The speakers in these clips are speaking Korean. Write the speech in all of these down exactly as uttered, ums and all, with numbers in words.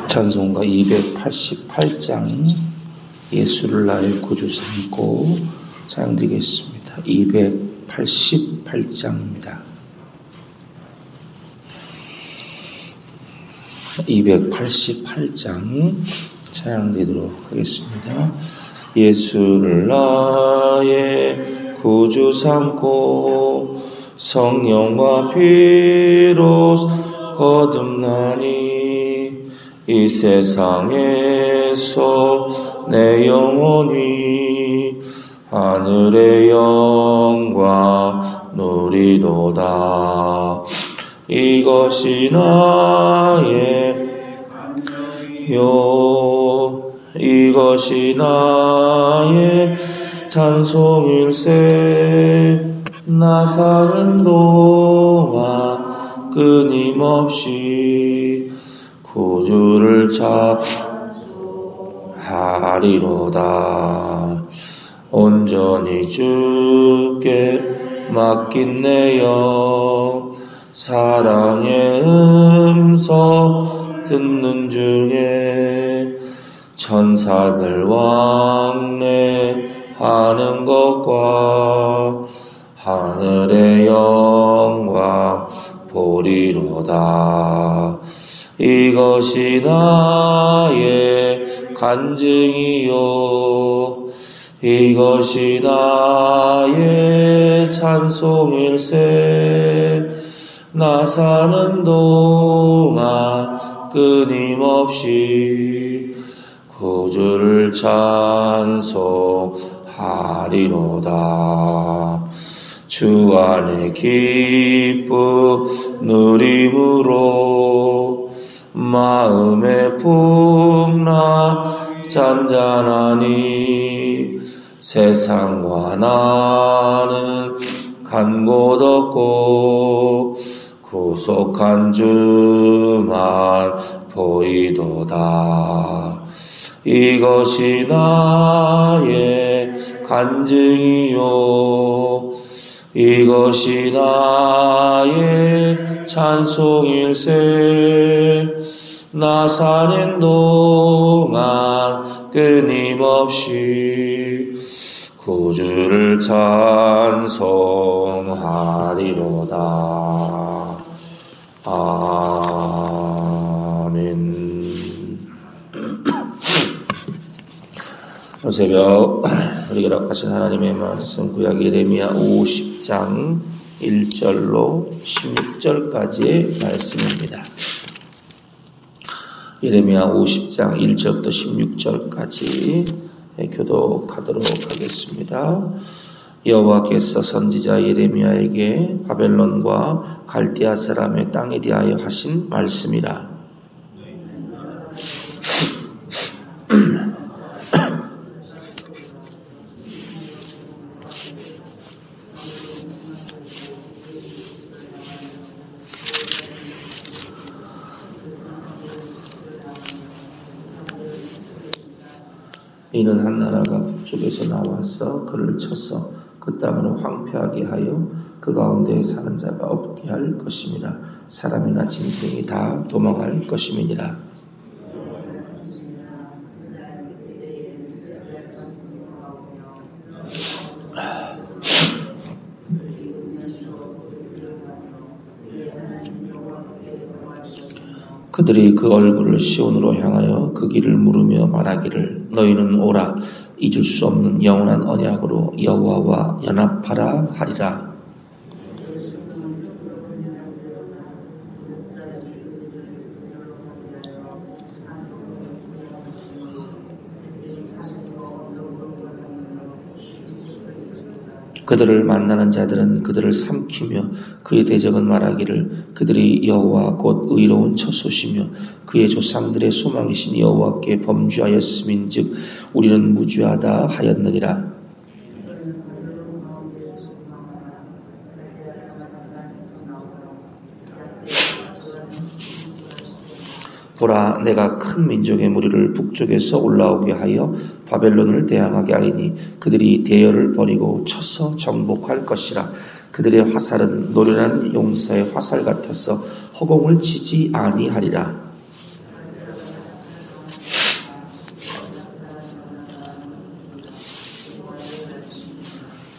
찬송가 이백팔십팔 장 예수를 나의 구주 삼고 찬양드리겠습니다. 이백팔십팔 장입니다. 이백팔십팔 장 찬양드리도록 하겠습니다. 예수를 나의 구주 삼고 성령과 피로 거듭나니 이 세상에서 내 영혼이 하늘의 영광 누리도다. 이것이 나의 요 이것이 나의 찬송일세. 나 사는 동안 끊임없이 구주를 찬송하리로다. 온전히 주께 맡긴 내 영 사랑의 음성 듣는 중에 천사들 왕래하는 것과 하늘의 영광 보리로다. 이것이 나의 간증이요 이것이 나의 찬송일세. 나 사는 동안 끊임없이 구주를 찬송하리로다. 주 안에 기쁨 누림으로 마음의 풍랑 잔잔하니 세상과 나는 간 곳 없고 구속한 주만 보이도다. 이것이 나의 간증이요 이것이 나의 찬송일세. 나 사는 동안 끊임없이 구주를 찬송하리로다. 아멘. 오늘 새벽 우리 기록하신 하나님의 말씀 구약 예레미야 오십 장 일 절로 십육 절까지의 말씀입니다. 예레미야 오십 장 일 절부터 십육 절까지 교독하도록 하겠습니다. 여호와께서 선지자 예레미야에게 바벨론과 갈대아 사람의 땅에 대하여 하신 말씀이라. 이는 한 나라가 북쪽에서 나와서 그를 쳐서 그 땅을 황폐하게 하여 그 가운데에 사는 자가 없게 할 것임이라. 사람이나 짐승이 다 도망할 것임이니라. 그들이 그 얼굴을 시온으로 향하여 그 길을 물으며 말하기를 너희는 오라 잊을 수 없는 영원한 언약으로 여호와와 연합하라 하리라. 그들을 만나는 자들은 그들을 삼키며 그의 대적은 말하기를 그들이 여호와 곧 의로운 처소시며 그의 조상들의 소망이신 여호와께 범죄하였음인즉 우리는 무죄하다 하였느니라. 보라, 내가 큰 민족의 무리를 북쪽에서 올라오게 하여 바벨론을 대항하게 하리니 그들이 대열을 버리고 쳐서 정복할 것이라. 그들의 화살은 노련한 용사의 화살 같아서 허공을 치지 아니하리라.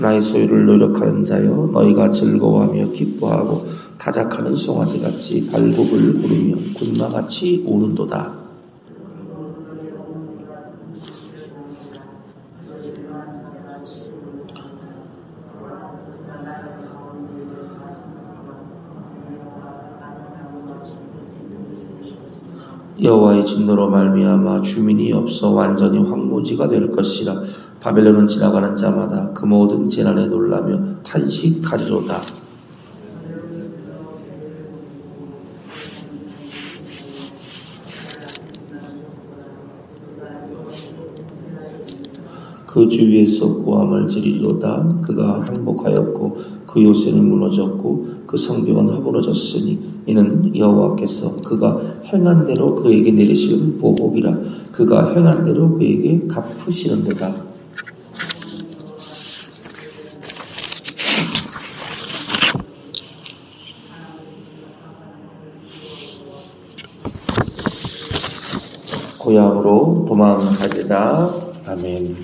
나의 소유를 노력하는 자여, 너희가 즐거워하며 기뻐하고 타작하는 송아지같이 발굽을 구르며 군마같이 우는도다. 여호와의 진노로 말미암아 주민이 없어 완전히 황무지가 될 것이라. 바벨론은 지나가는 자마다 그 모든 재난에 놀라며 탄식하리로다. 그 주위에서 고함을 지르리로다. 그가 항복하였고 그 요새는 무너졌고 그 성벽은 허물어졌으니 이는 여호와께서 그가 행한 대로 그에게 내리시는 보복이라. 그가 행한 대로 그에게 갚으시는 데다. 고향으로 도망하리라. 아멘.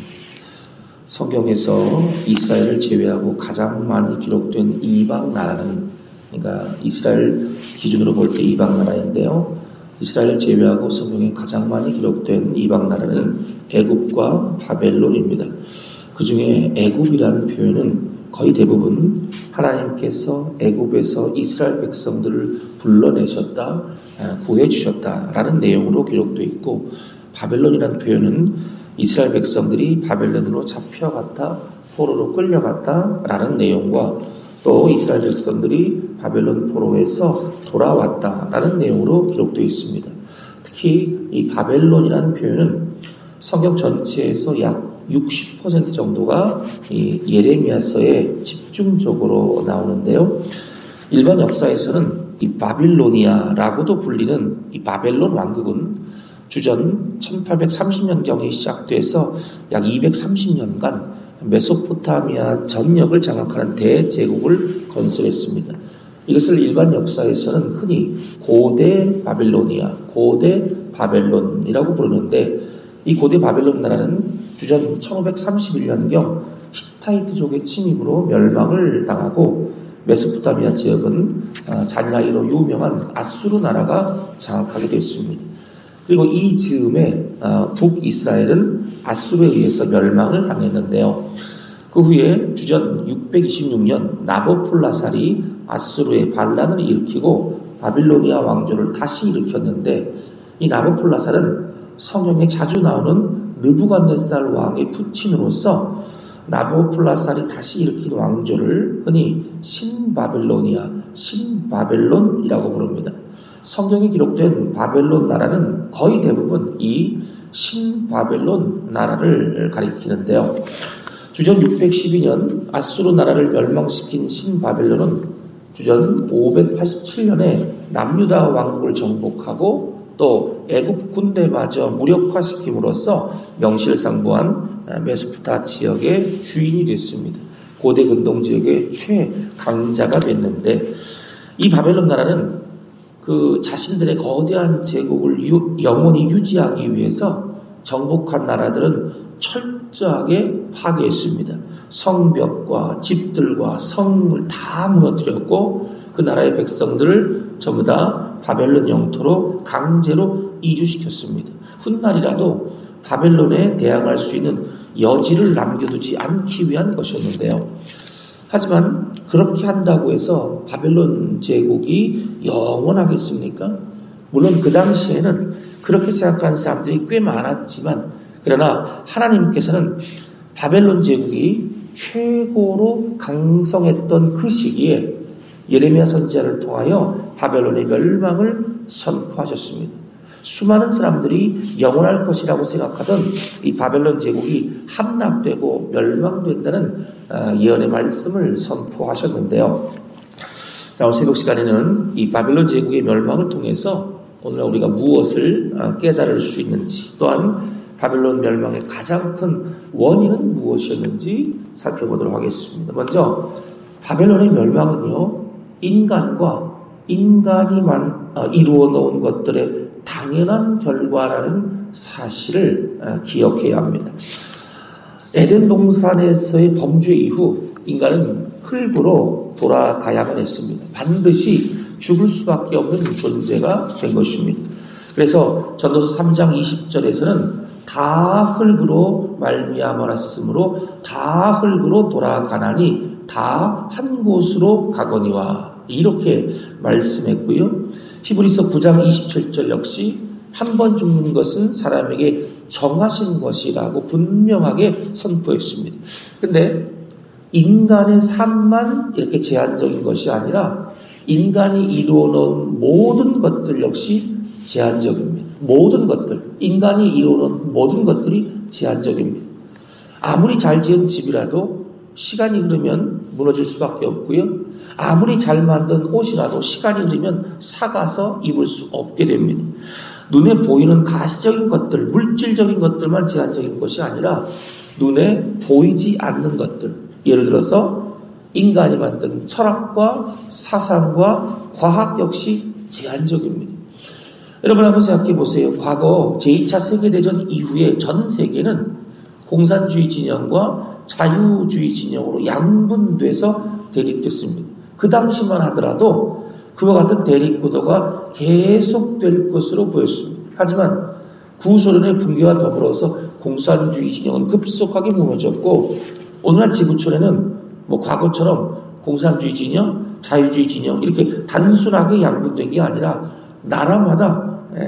성경에서 이스라엘을 제외하고 가장 많이 기록된 이방 나라는, 그러니까 이스라엘 기준으로 볼 때 이방 나라인데요. 이스라엘을 제외하고 성경에 가장 많이 기록된 이방 나라는 애굽과 바벨론입니다. 그 중에 애굽이라는 표현은 거의 대부분 하나님께서 애굽에서 이스라엘 백성들을 불러내셨다, 구해주셨다라는 내용으로 기록되어 있고, 바벨론이라는 표현은 이스라엘 백성들이 바벨론으로 잡혀갔다, 포로로 끌려갔다라는 내용과 또 이스라엘 백성들이 바벨론 포로에서 돌아왔다라는 내용으로 기록되어 있습니다. 특히 이 바벨론이라는 표현은 성경 전체에서 약 육십 퍼센트 정도가 이 예레미야서에 집중적으로 나오는데요. 일반 역사에서는 이 바빌로니아라고도 불리는 이 바벨론 왕국은 주전 천팔백삼십 년경에 시작돼서 약 이백삼십 년간 메소포타미아 전역을 장악하는 대제국을 건설했습니다. 이것을 일반 역사에서는 흔히 고대 바빌로니아, 고대 바벨론이라고 부르는데, 이 고대 바벨론 나라는 주전 천오백삼십일 년경 히타이트족의 침입으로 멸망을 당하고, 메소포타미아 지역은 잔나이로 유명한 아수르 나라가 장악하게 됐습니다. 그리고 이 즈음에 북이스라엘은 아수르에 의해서 멸망을 당했는데요. 그 후에 주전 육백이십육 년 나보풀라살이 아수르의 반란을 일으키고 바빌로니아 왕조를 다시 일으켰는데, 이 나보풀라살은 성경에 자주 나오는 느부갓네살 왕의 부친으로서 나보풀라살이 다시 일으킨 왕조를 흔히 신바빌로니아, 신바벨론이라고 부릅니다. 성경에 기록된 바벨론 나라는 거의 대부분 이 신바벨론 나라를 가리키는데요. 주전 육백십이 년 아수르 나라를 멸망시킨 신바벨론은 주전 오백팔십칠 년에 남유다 왕국을 정복하고 또 애굽 군대마저 무력화시킴으로써 명실상부한 메소포타 지역의 주인이 됐습니다. 고대 근동 지역의 최강자가 됐는데, 이 바벨론 나라는 그 자신들의 거대한 제국을 유, 영원히 유지하기 위해서 정복한 나라들은 철저하게 파괴했습니다. 성벽과 집들과 성을 다 무너뜨렸고 그 나라의 백성들을 전부 다 바벨론 영토로 강제로 이주시켰습니다. 훗날이라도 바벨론에 대항할 수 있는 여지를 남겨두지 않기 위한 것이었는데요. 하지만 그렇게 한다고 해서 바벨론 제국이 영원하겠습니까? 물론 그 당시에는 그렇게 생각하는 사람들이 꽤 많았지만, 그러나 하나님께서는 바벨론 제국이 최고로 강성했던 그 시기에 예레미야 선지자를 통하여 바벨론의 멸망을 선포하셨습니다. 수많은 사람들이 영원할 것이라고 생각하던 이 바벨론 제국이 함락되고 멸망된다는 예언의 말씀을 선포하셨는데요. 자, 오늘 새벽 시간에는 이 바벨론 제국의 멸망을 통해서 오늘 우리가 무엇을 깨달을 수 있는지, 또한 바벨론 멸망의 가장 큰 원인은 무엇이었는지 살펴보도록 하겠습니다. 먼저 바벨론의 멸망은요, 인간과 인간이 만, 이루어 놓은 것들의 당연한 결과라는 사실을 기억해야 합니다. 에덴 동산에서의 범죄 이후 인간은 흙으로 돌아가야만 했습니다. 반드시 죽을 수밖에 없는 존재가 된 것입니다. 그래서 전도서 삼 장 이십 절에서는 다 흙으로 말미암았으므로 다 흙으로 돌아가나니 다 한 곳으로 가거니와 이렇게 말씀했고요. 히브리서 구 장 이십칠 절 역시 한 번 죽는 것은 사람에게 정하신 것이라고 분명하게 선포했습니다. 그런데 인간의 삶만 이렇게 제한적인 것이 아니라 인간이 이루어놓은 모든 것들 역시 제한적입니다. 모든 것들, 인간이 이루어놓은 모든 것들이 제한적입니다. 아무리 잘 지은 집이라도 시간이 흐르면 무너질 수밖에 없고요. 아무리 잘 만든 옷이라도 시간이 흐르면 삭아서 입을 수 없게 됩니다. 눈에 보이는 가시적인 것들, 물질적인 것들만 제한적인 것이 아니라 눈에 보이지 않는 것들, 예를 들어서 인간이 만든 철학과 사상과 과학 역시 제한적입니다. 여러분 한번 생각해 보세요. 과거 제이 차 세계대전 이후에 전 세계는 공산주의 진영과 자유주의 진영으로 양분돼서 대립됐습니다. 그 당시만 하더라도 그와 같은 대립구도가 계속될 것으로 보였습니다. 하지만 구소련의 붕괴와 더불어서 공산주의 진영은 급속하게 무너졌고 오늘날 지구촌에는 뭐 과거처럼 공산주의 진영, 자유주의 진영 이렇게 단순하게 양분된 게 아니라 나라마다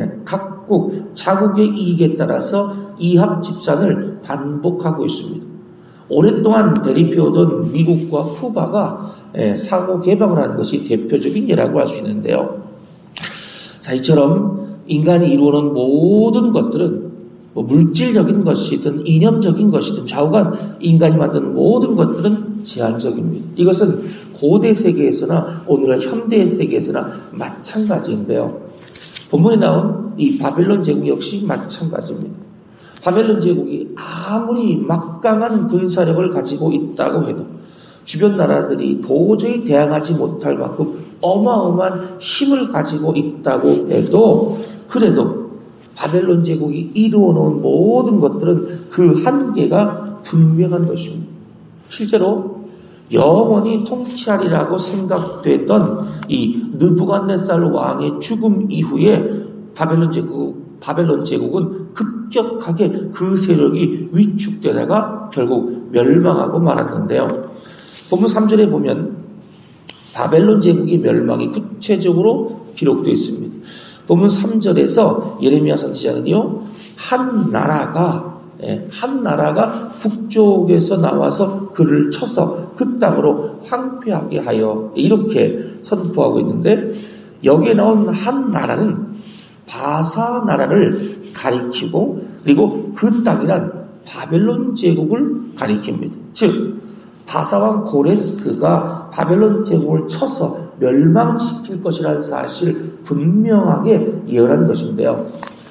각국 자국의 이익에 따라서 이합 집산을 반복하고 있습니다. 오랫동안 대립해오던 미국과 쿠바가 상호 개방을 한 것이 대표적인 예라고 할 수 있는데요. 자, 이처럼 인간이 이루어놓은 모든 것들은 뭐 물질적인 것이든 이념적인 것이든 좌우간 인간이 만든 모든 것들은 제한적입니다. 이것은 고대 세계에서나 오늘날 현대 세계에서나 마찬가지인데요. 본문에 나온 이 바벨론 제국 역시 마찬가지입니다. 바벨론 제국이 아무리 막강한 군사력을 가지고 있다고 해도 주변 나라들이 도저히 대항하지 못할 만큼 어마어마한 힘을 가지고 있다고 해도 그래도 바벨론 제국이 이루어 놓은 모든 것들은 그 한계가 분명한 것입니다. 실제로 영원히 통치하리라고 생각됐던 이 느부갓네살 왕의 죽음 이후에 바벨론 제국, 바벨론 제국은 급격하게 그 세력이 위축되다가 결국 멸망하고 말았는데요. 본문 삼 절에 보면 바벨론 제국의 멸망이 구체적으로 기록되어 있습니다. 본문 삼 절에서 예레미야 선지자는요, 한 나라가 한 나라가 북쪽에서 나와서 그를 쳐서 그 땅으로 황폐하게 하여 이렇게 선포하고 있는데 여기에 나온 한 나라는 바사 나라를 가리키고 그리고 그 땅이란 바벨론 제국을 가리킵니다. 즉 바사왕 고레스가 바벨론 제국을 쳐서 멸망시킬 것이라는 사실을 분명하게 예언한 것인데요.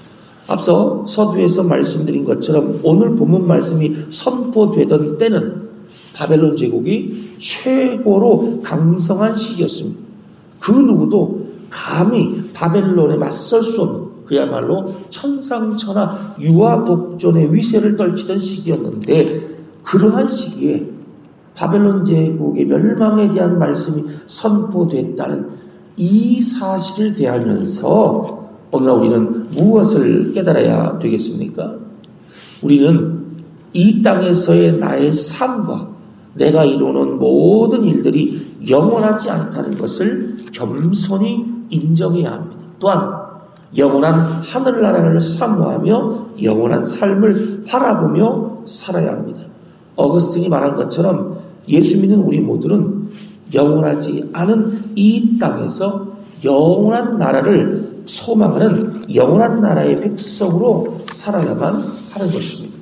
앞서 서두에서 말씀드린 것처럼 오늘 본문 말씀이 선포되던 때는 바벨론 제국이 최고로 강성한 시기였습니다. 그 누구도 감히 바벨론에 맞설 수 없는 그야말로 천상천하 유아 독존의 위세를 떨치던 시기였는데 그러한 시기에 바벨론 제국의 멸망에 대한 말씀이 선포됐다는 이 사실을 대하면서 오늘 우리는 무엇을 깨달아야 되겠습니까? 우리는 이 땅에서의 나의 삶과 내가 이루는 모든 일들이 영원하지 않다는 것을 겸손히 인정해야 합니다. 또한 영원한 하늘나라를 사모하며 영원한 삶을 바라보며 살아야 합니다. 어거스틴이 말한 것처럼 예수 믿는 우리 모두는 영원하지 않은 이 땅에서 영원한 나라를 소망하는 영원한 나라의 백성으로 살아야만 하는 것입니다.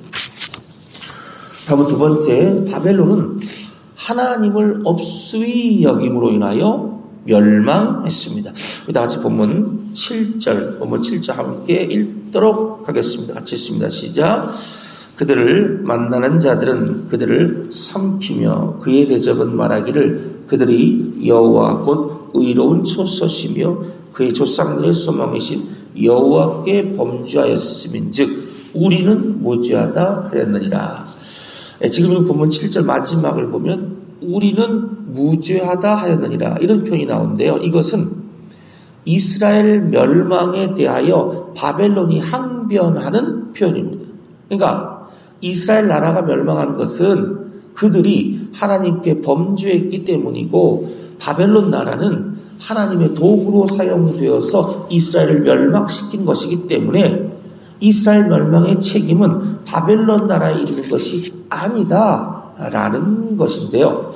다음은 두 번째, 바벨론은 하나님을 업수히 여김으로 인하여 멸망했습니다. 다 같이 본문 칠 절, 본문 칠 절 함께 읽도록 하겠습니다. 같이 읽습니다. 시작. 그들을 만나는 자들은 그들을 삼키며 그의 대적은 말하기를 그들이 여호와 곧 의로운 초소시며 그의 조상들의 소망이신 여호와께 범죄하였음인즉 우리는 무죄하다 하였느니라. 지금 이 본문 칠 절 마지막을 보면 우리는 무죄하다 하였느니라 이런 표현이 나오는데요. 이것은 이스라엘 멸망에 대하여 바벨론이 항변하는 표현입니다. 그러니까 이스라엘 나라가 멸망한 것은 그들이 하나님께 범죄했기 때문이고 바벨론 나라는 하나님의 도구로 사용되어서 이스라엘을 멸망시킨 것이기 때문에 이스라엘 멸망의 책임은 바벨론 나라에 있는 것이 아니다라는 것인데요.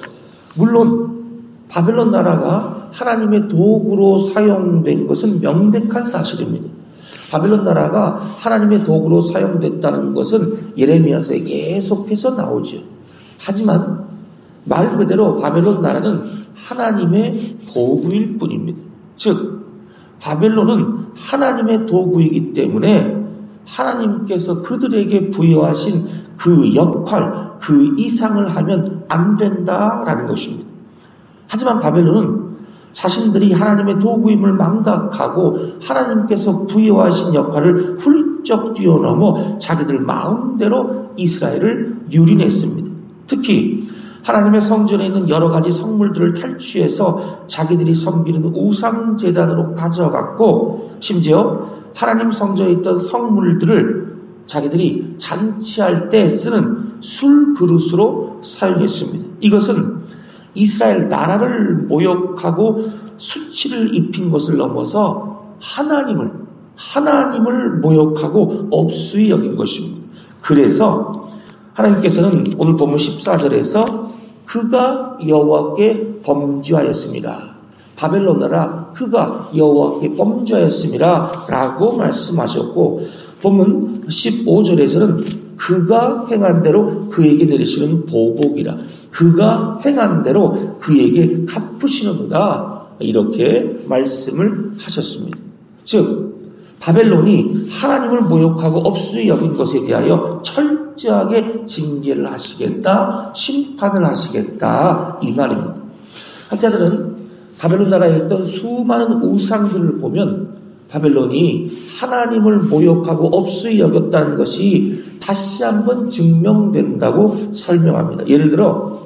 물론 바벨론 나라가 하나님의 도구로 사용된 것은 명백한 사실입니다. 바벨론 나라가 하나님의 도구로 사용됐다는 것은 예레미야서에 계속해서 나오죠. 하지만 말 그대로 바벨론 나라는 하나님의 도구일 뿐입니다. 즉 바벨론은 하나님의 도구이기 때문에 하나님께서 그들에게 부여하신 그 역할, 그 이상을 하면 안 된다라는 것입니다. 하지만 바벨론은 자신들이 하나님의 도구임을 망각하고 하나님께서 부여하신 역할을 훌쩍 뛰어넘어 자기들 마음대로 이스라엘을 유린했습니다. 특히 하나님의 성전에 있는 여러 가지 성물들을 탈취해서 자기들이 섬기는 우상 제단으로 가져갔고 심지어 하나님 성전에 있던 성물들을 자기들이 잔치할 때 쓰는 술 그릇으로 사용했습니다. 이것은 이스라엘 나라를 모욕하고 수치를 입힌 것을 넘어서 하나님을 하나님을 모욕하고 업수히 여긴 것입니다. 그래서 하나님께서는 오늘 본문 십사 절에서 그가 여호와께 범죄하였습니다. 바벨론 나라 그가 여호와께 범죄하였습니다 라고 말씀하셨고 본문 십오 절에서는 그가 행한 대로 그에게 내리시는 보복이라 그가 행한 대로 그에게 갚으시는도다 이렇게 말씀을 하셨습니다. 즉 바벨론이 하나님을 모욕하고 업수히 여긴 것에 대하여 철저하게 징계를 하시겠다, 심판을 하시겠다 이 말입니다. 학자들은 바벨론 나라에 있던 수많은 우상들을 보면 바벨론이 하나님을 모욕하고 업수히 여겼다는 것이 다시 한번 증명된다고 설명합니다. 예를 들어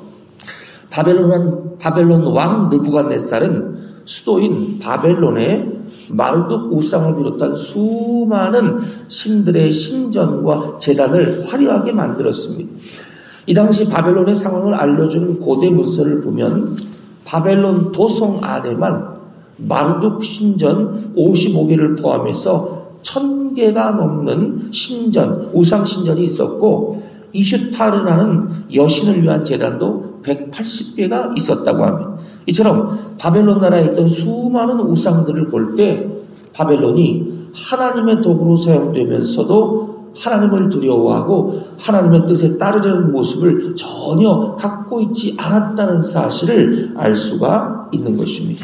바벨론, 바벨론 왕 느부갓네살은 수도인 바벨론에 마르둑 우상을 비롯한 수많은 신들의 신전과 제단을 화려하게 만들었습니다. 이 당시 바벨론의 상황을 알려주는 고대 문서를 보면 바벨론 도성 안에만 마르둑 신전 오십오 개를 포함해서 천 개가 넘는 신전, 우상 신전이 있었고 이슈타르라는 여신을 위한 제단도 백팔십 개가 있었다고 합니다. 이처럼 바벨론 나라에 있던 수많은 우상들을 볼 때 바벨론이 하나님의 도구로 사용되면서도 하나님을 두려워하고 하나님의 뜻에 따르려는 모습을 전혀 갖고 있지 않았다는 사실을 알 수가 있는 것입니다.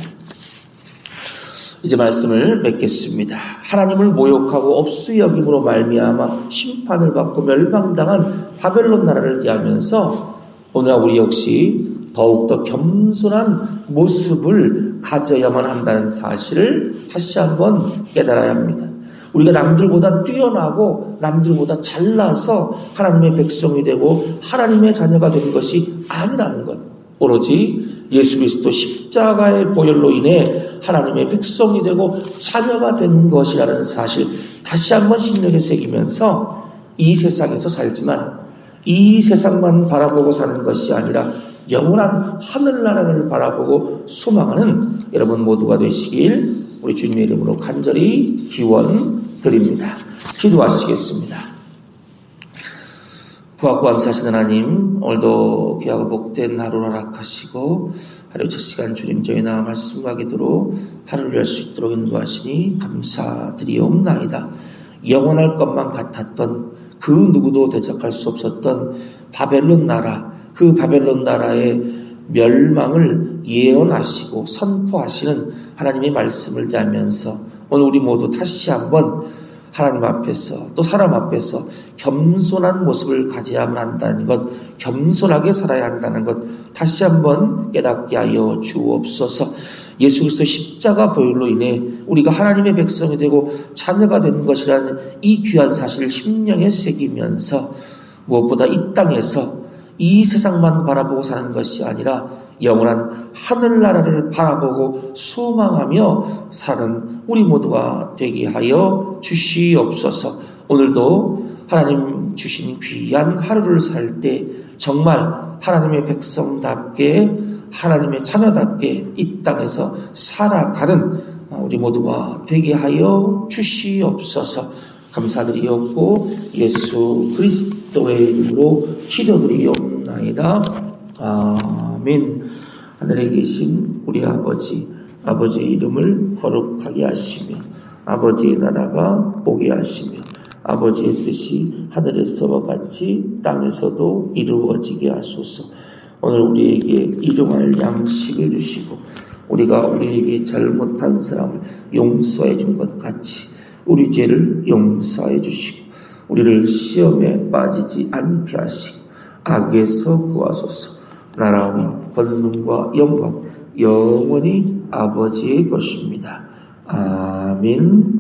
이제 말씀을 맺겠습니다. 하나님을 모욕하고 업수히 여김으로 말미암아 심판을 받고 멸망당한 바벨론 나라를 대하면서 오늘날 우리 역시 더욱더 겸손한 모습을 가져야만 한다는 사실을 다시 한번 깨달아야 합니다. 우리가 남들보다 뛰어나고 남들보다 잘나서 하나님의 백성이 되고 하나님의 자녀가 된 것이 아니라는 것. 오로지 예수 그리스도 십자가의 보혈로 인해 하나님의 백성이 되고 자녀가 된 것이라는 사실 다시 한번 심령에 새기면서 이 세상에서 살지만 이 세상만 바라보고 사는 것이 아니라 영원한 하늘나라를 바라보고 소망하는 여러분 모두가 되시길 우리 주님의 이름으로 간절히 기원드립니다. 기도하시겠습니다. 부하고 감사하신 하나님, 오늘도 귀하고 복된 하루를 허락하시고 하루 첫 시간 주님 저희 나 말씀과 기도로 하루를 열 수 있도록 인도하시니 감사드리옵나이다. 영원할 것만 같았던 그 누구도 대적할 수 없었던 바벨론 나라, 그 바벨론 나라의 멸망을 예언하시고 선포하시는 하나님의 말씀을 대하면서 오늘 우리 모두 다시 한번 하나님 앞에서 또 사람 앞에서 겸손한 모습을 가져야만 한다는 것, 겸손하게 살아야 한다는 것 다시 한번 깨닫게 하여 주옵소서. 예수 그리스도 십자가 보혈로 인해 우리가 하나님의 백성이 되고 자녀가 된 것이라는 이 귀한 사실을 심령에 새기면서 무엇보다 이 땅에서 이 세상만 바라보고 사는 것이 아니라 영원한 하늘나라를 바라보고 소망하며 사는 우리 모두가 되게 하여 주시옵소서. 오늘도 하나님 주신 귀한 하루를 살 때 정말 하나님의 백성답게 하나님의 자녀답게 이 땅에서 살아가는 우리 모두가 되게 하여 주시옵소서. 감사드리옵고 예수 그리스도의 이름으로 기도드리옵나이다. 아멘. 하늘에 계신 우리 아버지, 아버지의 이름을 거룩하게 하시며 아버지의 나라가 오게 하시며 아버지의 뜻이 하늘에서와 같이 땅에서도 이루어지게 하소서. 오늘 우리에게 일용할 양식을 주시고 우리가 우리에게 잘못한 사람을 용서해 준 것 같이 우리 죄를 용서해 주시고 우리를 시험에 빠지지 않게 하시고 악에서 구하소서. 나라와 권능과 영광 영원히 아버지의 것입니다. 아멘.